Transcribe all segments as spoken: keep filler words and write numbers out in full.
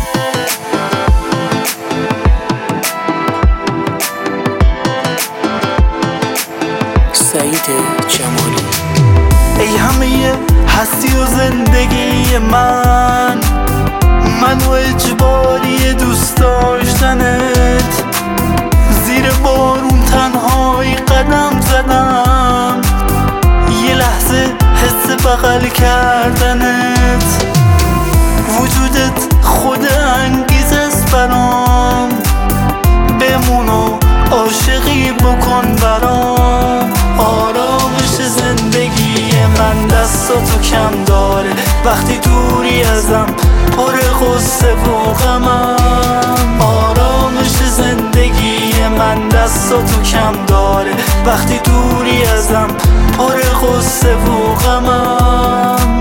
سعید جمالی. ای همه هستی و زندگی من، من و اجباری دوست داشتنت، زیر بارون تنهایی قدم زدم، یه لحظه حس بغل کردنت، وجودت خود انگیز است برام، بمون و عاشقی بکن برام. آرامش زندگی من دستاتو کم داره، وقتی دوری ازم پر غصه و غمم. آرامش زندگی من دستاتو کم داره، وقتی دوری ازم پر غصه و غمم.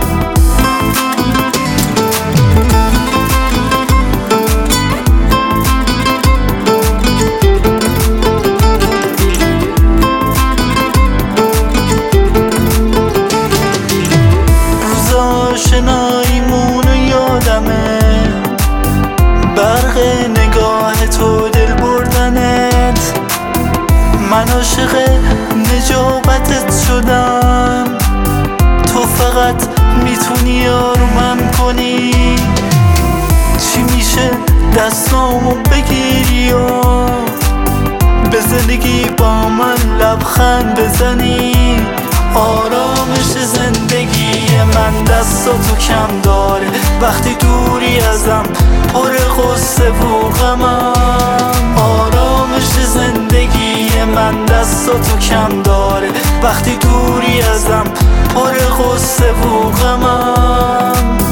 آشناییمون و یادمه، برق نگاه تو دل بردنت، من عاشق نجابتت شدم، تو فقط میتونی آرومم کنی. چی میشه دستامو بگیری و به زندگی با من لبخند بزنی. آرامش زندگی من دستاتو کم داره، وقتی دوری ازم پر غصه و غمم. آرامش زندگی من دستاتو کم داره، وقتی دوری ازم پر غصه و غمم.